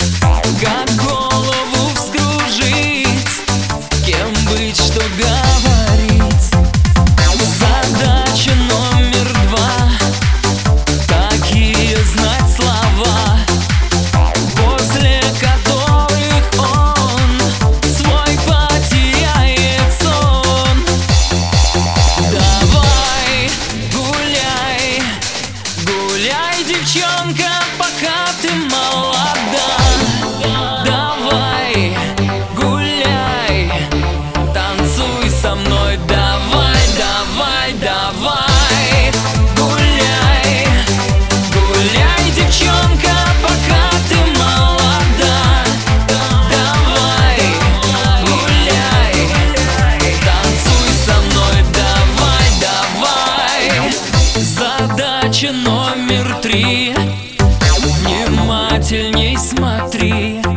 Как голову вскружить, кем быть, что говорить. Задача номер 2: такие знать слова, после которых он свой потеряет сон. Давай, гуляй, гуляй, девчонка, пока ты молода. Давай, гуляй, танцуй со мной. Давай, давай, давай, гуляй, гуляй, девчонка, пока ты молода. Давай, гуляй, танцуй со мной. Давай, давай. Задача номер 3: внимательней смотри.